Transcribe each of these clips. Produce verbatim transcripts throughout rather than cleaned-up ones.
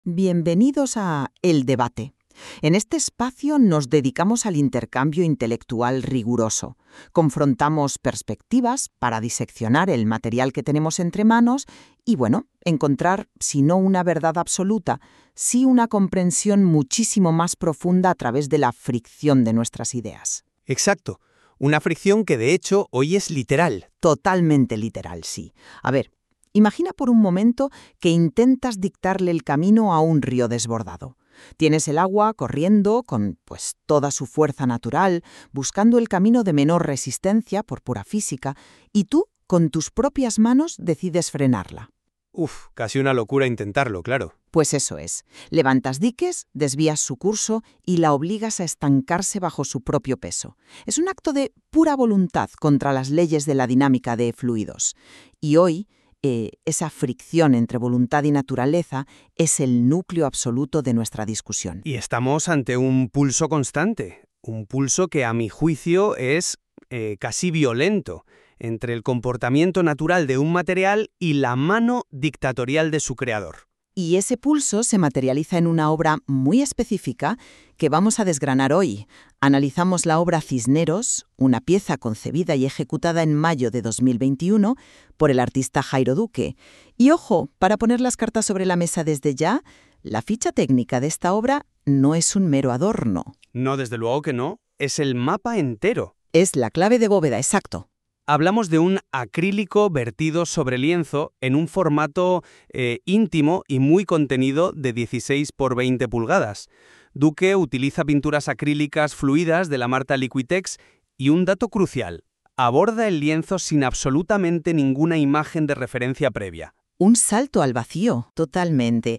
Bienvenidos a El Debate. En este espacio nos dedicamos al intercambio intelectual riguroso. Confrontamos perspectivas para diseccionar el material que tenemos entre manos y, bueno, encontrar, si no una verdad absoluta, sí una comprensión muchísimo más profunda a través de la fricción de nuestras ideas. Exacto. Una fricción que, de hecho, hoy es literal. Totalmente literal, sí. A ver, imagina por un momento que intentas dictarle el camino a un río desbordado. Tienes el agua corriendo con, pues, toda su fuerza natural, buscando el camino de menor resistencia por pura física, y tú, con tus propias manos, decides frenarla. Uf, casi una locura intentarlo, claro. Pues eso es. Levantas diques, desvías su curso y la obligas a estancarse bajo su propio peso. Es un acto de pura voluntad contra las leyes de la dinámica de fluidos. Y hoy, eh, esa fricción entre voluntad y naturaleza es el núcleo absoluto de nuestra discusión. Y estamos ante un pulso constante, un pulso que a mi juicio es eh, casi violento, entre el comportamiento natural de un material y la mano dictatorial de su creador. Y ese pulso se materializa en una obra muy específica que vamos a desgranar hoy. Analizamos la obra Cisneros, una pieza concebida y ejecutada en mayo de dos mil veintiuno por el artista Jairo Duque. Y ojo, para poner las cartas sobre la mesa desde ya, la ficha técnica de esta obra no es un mero adorno. No, desde luego que no. Es el mapa entero. Es la clave de bóveda, exacto. Hablamos de un acrílico vertido sobre lienzo en un formato eh, íntimo y muy contenido de dieciséis por veinte pulgadas. Duque utiliza pinturas acrílicas fluidas de la marca Liquitex y un dato crucial, aborda el lienzo sin absolutamente ninguna imagen de referencia previa. Un salto al vacío, totalmente.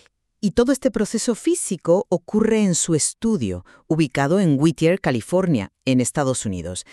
Y todo este proceso físico ocurre en su estudio, ubicado en Whittier, California, en Estados Unidos.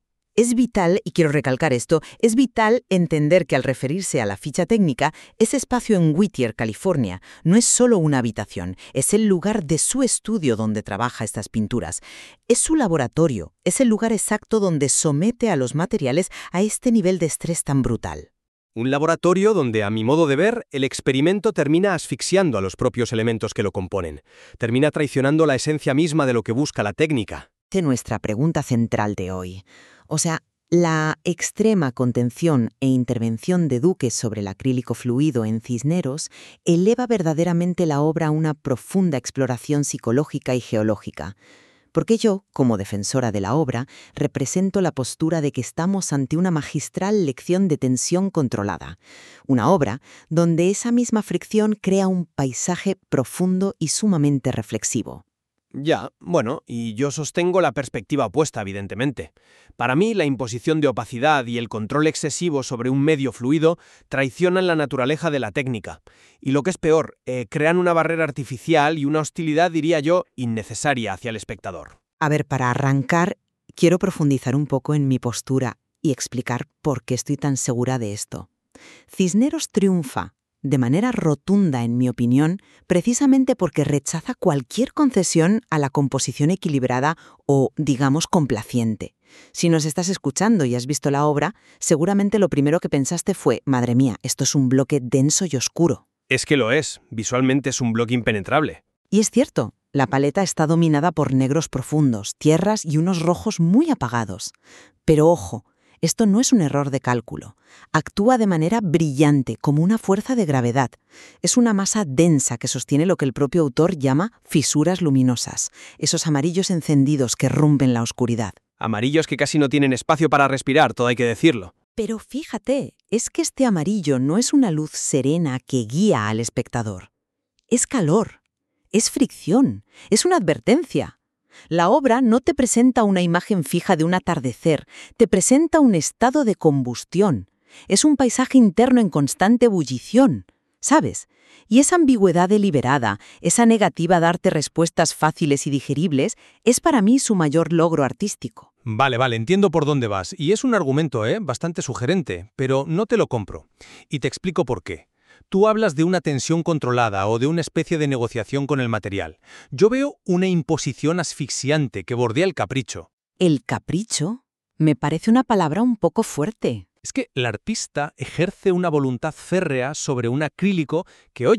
Es vital, y quiero recalcar esto, es vital entender que al referirse a la ficha técnica, ese espacio en Whittier, California, no es solo una habitación, es el lugar de su estudio donde trabaja estas pinturas. Es su laboratorio, es el lugar exacto donde somete a los materiales a este nivel de estrés tan brutal. Un laboratorio donde, a mi modo de ver, el experimento termina asfixiando a los propios elementos que lo componen. Termina traicionando la esencia misma de lo que busca la técnica. De nuestra pregunta central de hoy. O sea, la extrema contención e intervención de Duque sobre el acrílico fluido en Cisneros eleva verdaderamente la obra a una profunda exploración psicológica y geológica. Porque yo, como defensora de la obra, represento la postura de que estamos ante una magistral lección de tensión controlada. Una obra donde esa misma fricción crea un paisaje profundo y sumamente reflexivo. Ya, bueno, y yo sostengo la perspectiva opuesta, evidentemente. Para mí, la imposición de opacidad y el control excesivo sobre un medio fluido traicionan la naturaleza de la técnica. Y lo que es peor, eh, crean una barrera artificial y una hostilidad, diría yo, innecesaria hacia el espectador. A ver, para arrancar, quiero profundizar un poco en mi postura y explicar por qué estoy tan segura de esto. Cisneros triunfa de manera rotunda, en mi opinión, precisamente porque rechaza cualquier concesión a la composición equilibrada o, digamos, complaciente. Si nos estás escuchando y has visto la obra, seguramente lo primero que pensaste fue, madre mía, esto es un bloque denso y oscuro. Es que lo es, visualmente es un bloque impenetrable. Y es cierto, la paleta está dominada por negros profundos, tierras y unos rojos muy apagados. Pero ojo, esto no es un error de cálculo. Actúa de manera brillante, como una fuerza de gravedad. Es una masa densa que sostiene lo que el propio autor llama fisuras luminosas, esos amarillos encendidos que rompen la oscuridad. Amarillos que casi no tienen espacio para respirar, todo hay que decirlo. Pero fíjate, es que este amarillo no es una luz serena que guía al espectador. Es calor, es fricción, es una advertencia. La obra no te presenta una imagen fija de un atardecer, te presenta un estado de combustión. Es un paisaje interno en constante ebullición, ¿sabes? Y esa ambigüedad deliberada, esa negativa a darte respuestas fáciles y digeribles, es para mí su mayor logro artístico. Vale, vale, entiendo por dónde vas. Y es un argumento, ¿eh? bastante sugerente, pero no te lo compro. Y te explico por qué. Tú hablas de una tensión controlada o de una especie de negociación con el material. Yo veo una imposición asfixiante que bordea el capricho. ¿El capricho? Me parece una palabra un poco fuerte. Es que el artista ejerce una voluntad férrea sobre un acrílico que, oye,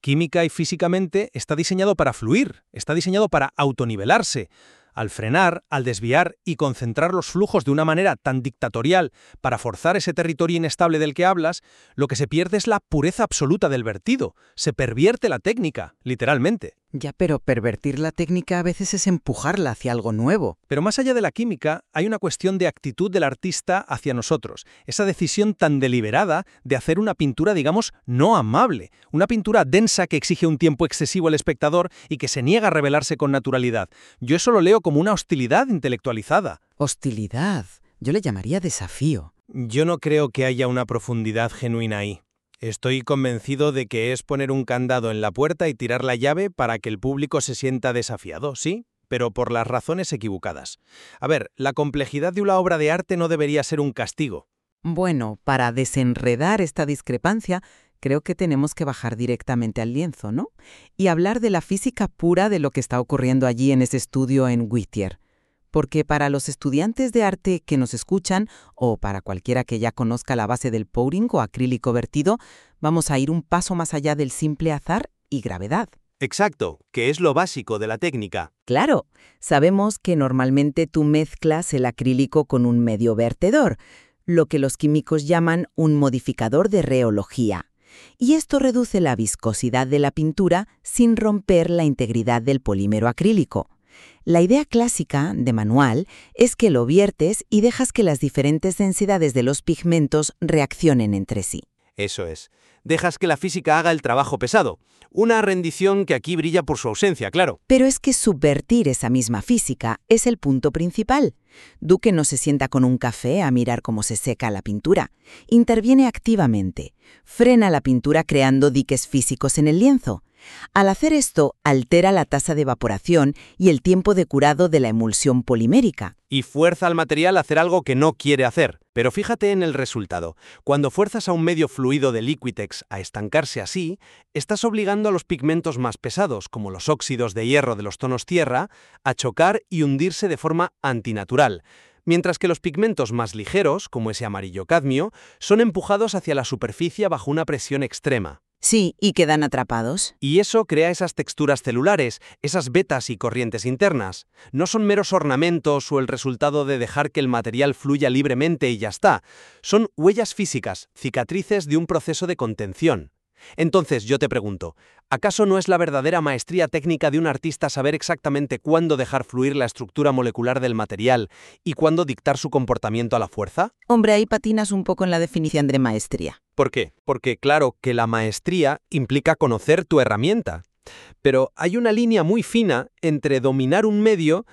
Química y físicamente está diseñado para fluir, está diseñado para autonivelarse. Al frenar, al desviar y concentrar los flujos de una manera tan dictatorial para forzar ese territorio inestable del que hablas, lo que se pierde es la pureza absoluta del vertido. Se pervierte la técnica, literalmente. Ya, pero pervertir la técnica a veces es empujarla hacia algo nuevo. Pero más allá de la química, hay una cuestión de actitud del artista hacia nosotros. Esa decisión tan deliberada de hacer una pintura, digamos, no amable. Una pintura densa que exige un tiempo excesivo al espectador y que se niega a revelarse con naturalidad. Yo eso lo leo como una hostilidad intelectualizada. Hostilidad. Yo le llamaría desafío. Yo no creo que haya una profundidad genuina ahí. Estoy convencido de que es poner un candado en la puerta y tirar la llave para que el público se sienta desafiado, ¿sí? Pero por las razones equivocadas. A ver, la complejidad de una obra de arte no debería ser un castigo. Bueno, para desenredar esta discrepancia, creo que tenemos que bajar directamente al lienzo, ¿no? Y hablar de la física pura de lo que está ocurriendo allí en ese estudio en Whittier. Porque para los estudiantes de arte que nos escuchan, o para cualquiera que ya conozca la base del pouring o acrílico vertido, vamos a ir un paso más allá del simple azar y gravedad. Exacto, que es lo básico de la técnica. Claro, sabemos que normalmente tú mezclas el acrílico con un medio vertedor, lo que los químicos llaman un modificador de rheología. Y esto reduce la viscosidad de la pintura sin romper la integridad del polímero acrílico. La idea clásica, de manual, es que lo viertes y dejas que las diferentes densidades de los pigmentos reaccionen entre sí. Eso es. Dejas que la física haga el trabajo pesado. Una rendición que aquí brilla por su ausencia, claro. Pero es que subvertir esa misma física es el punto principal. Duque no se sienta con un café a mirar cómo se seca la pintura. Interviene activamente. Frena la pintura creando diques físicos en el lienzo. Al hacer esto, altera la tasa de evaporación y el tiempo de curado de la emulsión polimérica. Y fuerza al material a hacer algo que no quiere hacer. Pero fíjate en el resultado. Cuando fuerzas a un medio fluido de Liquitex a estancarse así, estás obligando a los pigmentos más pesados, como los óxidos de hierro de los tonos tierra, a chocar y hundirse de forma antinatural, mientras que los pigmentos más ligeros, como ese amarillo cadmio, son empujados hacia la superficie bajo una presión extrema. Sí, y quedan atrapados. Y eso crea esas texturas celulares, esas vetas y corrientes internas. No son meros ornamentos o el resultado de dejar que el material fluya libremente y ya está. Son huellas físicas, cicatrices de un proceso de contención. Entonces yo te pregunto, ¿acaso no es la verdadera maestría técnica de un artista saber exactamente cuándo dejar fluir la estructura molecular del material y cuándo dictar su comportamiento a la fuerza? Hombre, ahí patinas un poco en la definición de maestría. ¿Por qué? Porque claro que la maestría implica conocer tu herramienta. Pero hay una línea muy fina entre dominar un medio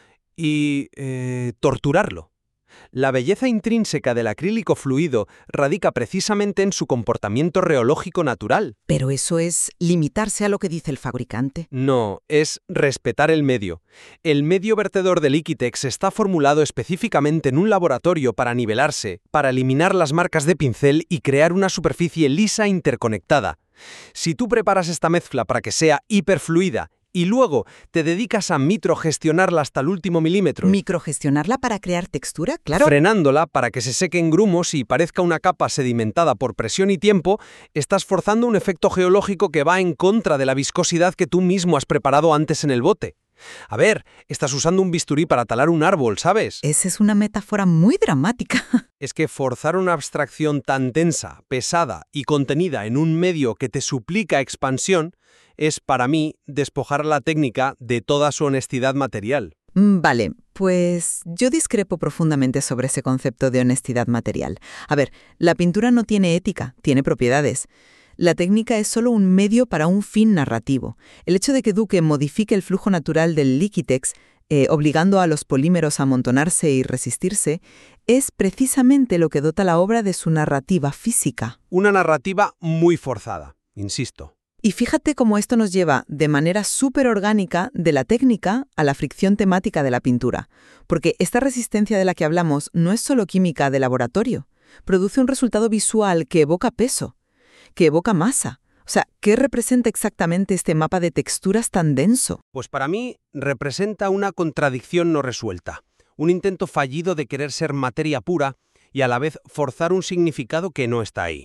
y eh, torturarlo. La belleza intrínseca del acrílico fluido radica precisamente en su comportamiento reológico natural. Pero eso es limitarse a lo que dice el fabricante. No, es respetar el medio. El medio vertedor de Liquitex está formulado específicamente en un laboratorio para nivelarse, para eliminar las marcas de pincel y crear una superficie lisa interconectada. Si tú preparas esta mezcla para que sea hiperfluida y luego te dedicas a microgestionarla hasta el último milímetro. ¿Microgestionarla para crear textura? Claro. Frenándola para que se seque en grumos y parezca una capa sedimentada por presión y tiempo, estás forzando un efecto geológico que va en contra de la viscosidad que tú mismo has preparado antes en el bote. A ver, estás usando un bisturí para talar un árbol, ¿sabes? Esa es una metáfora muy dramática. Es que forzar una abstracción tan densa, pesada y contenida en un medio que te suplica expansión es, para mí, despojar a la técnica de toda su honestidad material. Vale, pues yo discrepo profundamente sobre ese concepto de honestidad material. A ver, la pintura no tiene ética, tiene propiedades. La técnica es solo un medio para un fin narrativo. El hecho de que Duque modifique el flujo natural del Liquitex, eh, obligando a los polímeros a amontonarse y resistirse, es precisamente lo que dota la obra de su narrativa física. Una narrativa muy forzada, insisto. Y fíjate cómo esto nos lleva de manera súper orgánica de la técnica a la fricción temática de la pintura. Porque esta resistencia de la que hablamos no es solo química de laboratorio. Produce un resultado visual que evoca peso, que evoca masa. O sea, ¿qué representa exactamente este mapa de texturas tan denso? Pues para mí representa una contradicción no resuelta. Un intento fallido de querer ser materia pura y a la vez forzar un significado que no está ahí.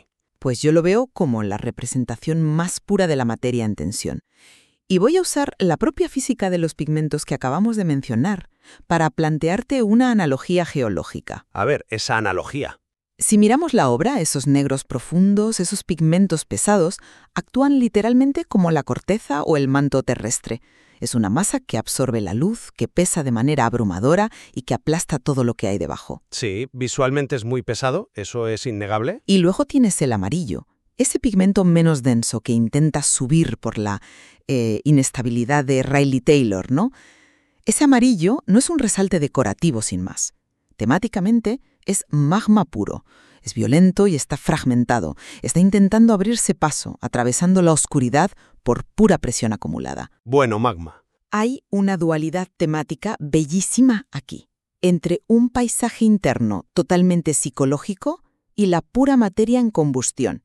Pues yo lo veo como la representación más pura de la materia en tensión. Y voy a usar la propia física de los pigmentos que acabamos de mencionar para plantearte una analogía geológica. A ver, esa analogía. Si miramos la obra, esos negros profundos, esos pigmentos pesados, actúan literalmente como la corteza o el manto terrestre. Es una masa que absorbe la luz, que pesa de manera abrumadora y que aplasta todo lo que hay debajo. Sí, visualmente es muy pesado, eso es innegable. Y luego tienes el amarillo, ese pigmento menos denso que intenta subir por la eh, inestabilidad de Rayleigh-Taylor, ¿no? Ese amarillo no es un resalte decorativo sin más. Temáticamente es magma puro. Es violento y está fragmentado. Está intentando abrirse paso, atravesando la oscuridad por pura presión acumulada. Bueno, magma. Hay una dualidad temática bellísima aquí, entre un paisaje interno totalmente psicológico y la pura materia en combustión.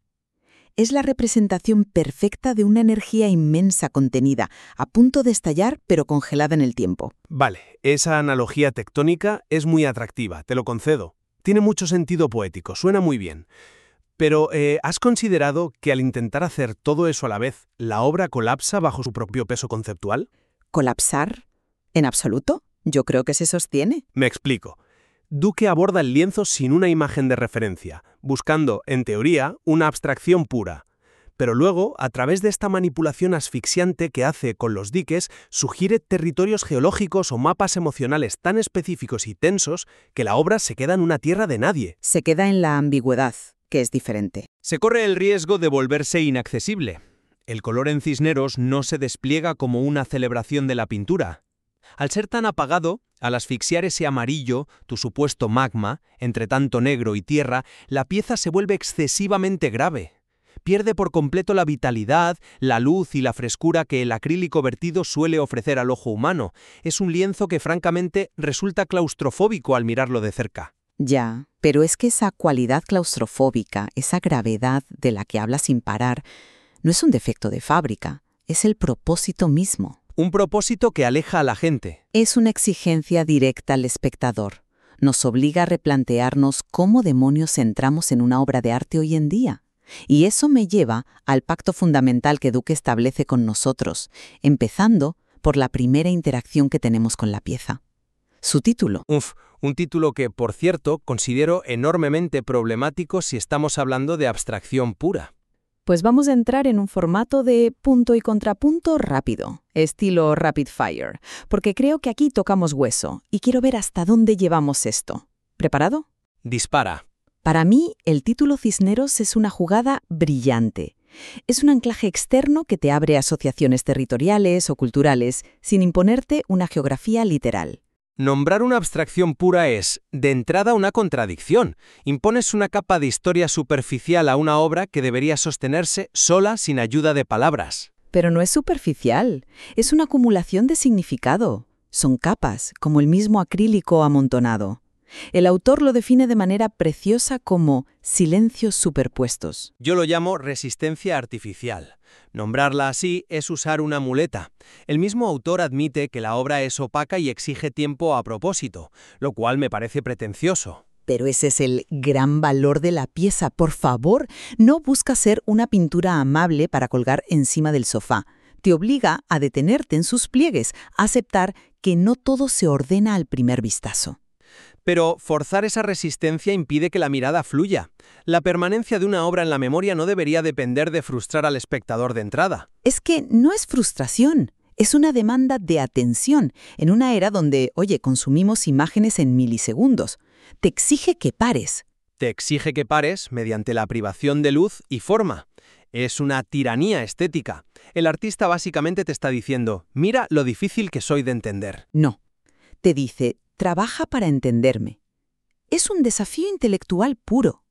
Es la representación perfecta de una energía inmensa contenida, a punto de estallar pero congelada en el tiempo. Vale, esa analogía tectónica es muy atractiva, te lo concedo. Tiene mucho sentido poético, suena muy bien. Pero, eh, ¿has considerado que al intentar hacer todo eso a la vez, la obra colapsa bajo su propio peso conceptual? ¿Colapsar? ¿En absoluto? Yo creo que se sostiene. Me explico. Duque aborda el lienzo sin una imagen de referencia, buscando, en teoría, una abstracción pura. Pero luego, a través de esta manipulación asfixiante que hace con los diques, sugiere territorios geológicos o mapas emocionales tan específicos y tensos que la obra se queda en una tierra de nadie. Se queda en la ambigüedad, que es diferente. Se corre el riesgo de volverse inaccesible. El color en Cisneros no se despliega como una celebración de la pintura. Al ser tan apagado, al asfixiar ese amarillo, tu supuesto magma, entre tanto negro y tierra, la pieza se vuelve excesivamente grave. Pierde por completo la vitalidad, la luz y la frescura que el acrílico vertido suele ofrecer al ojo humano. Es un lienzo que francamente resulta claustrofóbico al mirarlo de cerca. Ya, pero es que esa cualidad claustrofóbica, esa gravedad de la que habla sin parar, no es un defecto de fábrica, es el propósito mismo. Un propósito que aleja a la gente. Es una exigencia directa al espectador. Nos obliga a replantearnos cómo demonios entramos en una obra de arte hoy en día. Y eso me lleva al pacto fundamental que Duque establece con nosotros, empezando por la primera interacción que tenemos con la pieza. Su título. Uf, un título que, por cierto, considero enormemente problemático si estamos hablando de abstracción pura. Pues vamos a entrar en un formato de punto y contrapunto rápido, estilo rapid fire, porque creo que aquí tocamos hueso y quiero ver hasta dónde llevamos esto. ¿Preparado? Dispara. Para mí, el título Cisneros es una jugada brillante. Es un anclaje externo que te abre asociaciones territoriales o culturales sin imponerte una geografía literal. Nombrar una abstracción pura es, de entrada, una contradicción. Impones una capa de historia superficial a una obra que debería sostenerse sola sin ayuda de palabras. Pero no es superficial, es una acumulación de significado. Son capas, como el mismo acrílico amontonado. El autor lo define de manera preciosa como silencios superpuestos. Yo lo llamo resistencia artificial. Nombrarla así es usar una muleta. El mismo autor admite que la obra es opaca y exige tiempo a propósito, lo cual me parece pretencioso. Pero ese es el gran valor de la pieza. Por favor, no busca ser una pintura amable para colgar encima del sofá. Te obliga a detenerte en sus pliegues, a aceptar que no todo se ordena al primer vistazo. Pero forzar esa resistencia impide que la mirada fluya. La permanencia de una obra en la memoria no debería depender de frustrar al espectador de entrada. Es que no es frustración, es una demanda de atención en una era donde, oye, consumimos imágenes en milisegundos. Te exige que pares. Te exige que pares mediante la privación de luz y forma. Es una tiranía estética. El artista básicamente te está diciendo, mira lo difícil que soy de entender. No, te dice, trabaja para entenderme. Es un desafío intelectual puro.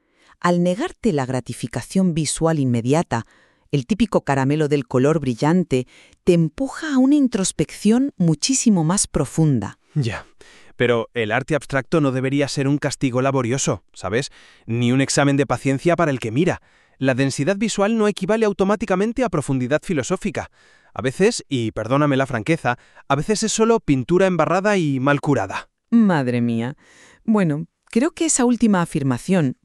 Al negarte la gratificación visual inmediata, el típico caramelo del color brillante, te empuja a una introspección muchísimo más profunda. Ya, pero el arte abstracto no debería ser un castigo laborioso, ¿sabes? Ni un examen de paciencia para el que mira. La densidad visual no equivale automáticamente a profundidad filosófica. A veces, y perdóname la franqueza, a veces es solo pintura embarrada y mal curada. Madre mía. Bueno, creo que esa última afirmación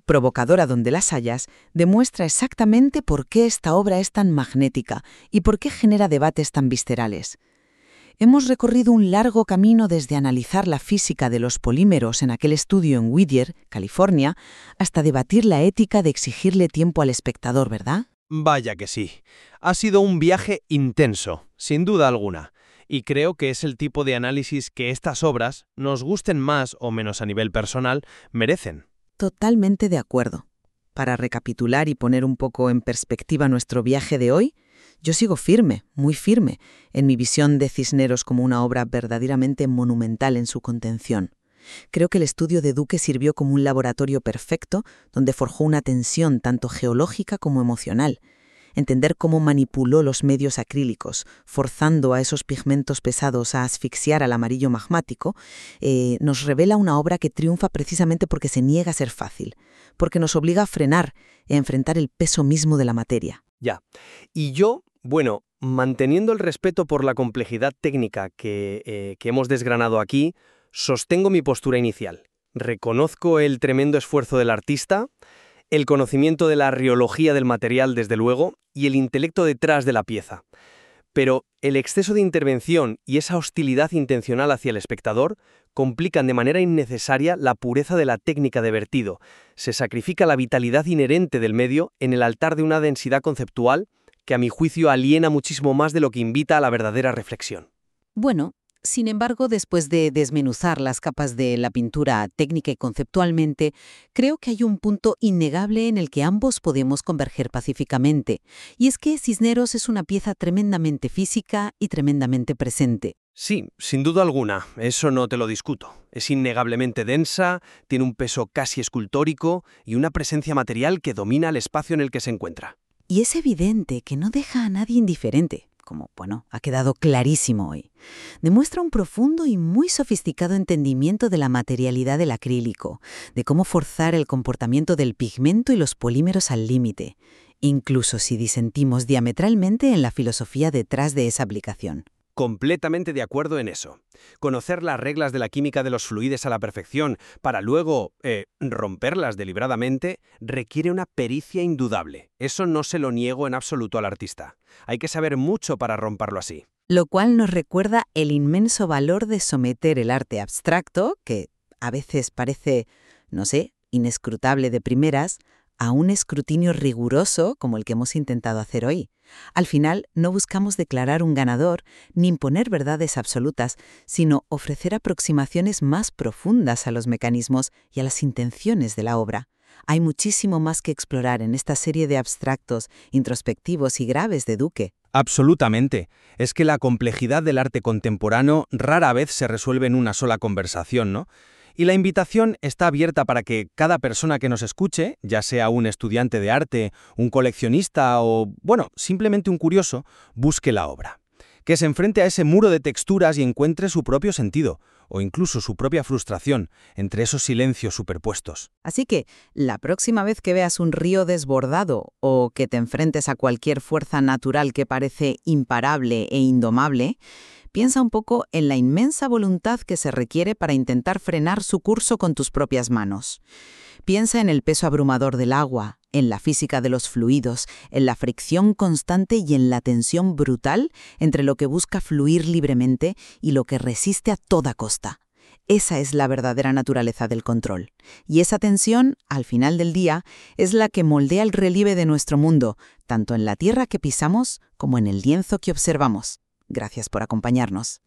provocadora donde las hayas, demuestra exactamente por qué esta obra es tan magnética y por qué genera debates tan viscerales. Hemos recorrido un largo camino desde analizar la física de los polímeros en aquel estudio en Whittier, California, hasta debatir la ética de exigirle tiempo al espectador, ¿verdad? Vaya que sí. Ha sido un viaje intenso, sin duda alguna. Y creo que es el tipo de análisis que estas obras, nos gusten más o menos a nivel personal, merecen. Totalmente de acuerdo. Para recapitular y poner un poco en perspectiva nuestro viaje de hoy, yo sigo firme, muy firme, en mi visión de Cisneros como una obra verdaderamente monumental en su contención. Creo que el estudio de Duque sirvió como un laboratorio perfecto donde forjó una tensión tanto geológica como emocional. Entender cómo manipuló los medios acrílicos, forzando a esos pigmentos pesados a asfixiar al amarillo magmático, eh, nos revela una obra que triunfa precisamente porque se niega a ser fácil, porque nos obliga a frenar y a enfrentar el peso mismo de la materia. Ya. Y yo, bueno, manteniendo el respeto por la complejidad técnica que, eh, que hemos desgranado aquí, sostengo mi postura inicial. Reconozco el tremendo esfuerzo del artista, el conocimiento de la riología del material, desde luego, y el intelecto detrás de la pieza. Pero el exceso de intervención y esa hostilidad intencional hacia el espectador complican de manera innecesaria la pureza de la técnica de vertido. Se sacrifica la vitalidad inherente del medio en el altar de una densidad conceptual que a mi juicio aliena muchísimo más de lo que invita a la verdadera reflexión. Bueno, sin embargo, después de desmenuzar las capas de la pintura técnica y conceptualmente, creo que hay un punto innegable en el que ambos podemos converger pacíficamente, y es que Cisneros es una pieza tremendamente física y tremendamente presente. Sí, sin duda alguna, eso no te lo discuto. Es innegablemente densa, tiene un peso casi escultórico y una presencia material que domina el espacio en el que se encuentra. Y es evidente que no deja a nadie indiferente, como, bueno, ha quedado clarísimo hoy. Demuestra un profundo y muy sofisticado entendimiento de la materialidad del acrílico, de cómo forzar el comportamiento del pigmento y los polímeros al límite, incluso si disentimos diametralmente en la filosofía detrás de esa aplicación. Completamente de acuerdo en eso. Conocer las reglas de la química de los fluides a la perfección para luego eh, romperlas deliberadamente requiere una pericia indudable. Eso no se lo niego en absoluto al artista. Hay que saber mucho para romperlo así. Lo cual nos recuerda el inmenso valor de someter el arte abstracto, que a veces parece, no sé, inescrutable de primeras, a un escrutinio riguroso como el que hemos intentado hacer hoy. Al final, no buscamos declarar un ganador ni imponer verdades absolutas, sino ofrecer aproximaciones más profundas a los mecanismos y a las intenciones de la obra. Hay muchísimo más que explorar en esta serie de abstractos, introspectivos y graves de Duque. Absolutamente. Es que la complejidad del arte contemporáneo rara vez se resuelve en una sola conversación, ¿no? Y la invitación está abierta para que cada persona que nos escuche, ya sea un estudiante de arte, un coleccionista o, bueno, simplemente un curioso, busque la obra. Que se enfrente a ese muro de texturas y encuentre su propio sentido, o incluso su propia frustración, entre esos silencios superpuestos. Así que, la próxima vez que veas un río desbordado o que te enfrentes a cualquier fuerza natural que parece imparable e indomable, piensa un poco en la inmensa voluntad que se requiere para intentar frenar su curso con tus propias manos. Piensa en el peso abrumador del agua, en la física de los fluidos, en la fricción constante y en la tensión brutal entre lo que busca fluir libremente y lo que resiste a toda costa. Esa es la verdadera naturaleza del control. Y esa tensión, al final del día, es la que moldea el relieve de nuestro mundo, tanto en la tierra que pisamos como en el lienzo que observamos. Gracias por acompañarnos.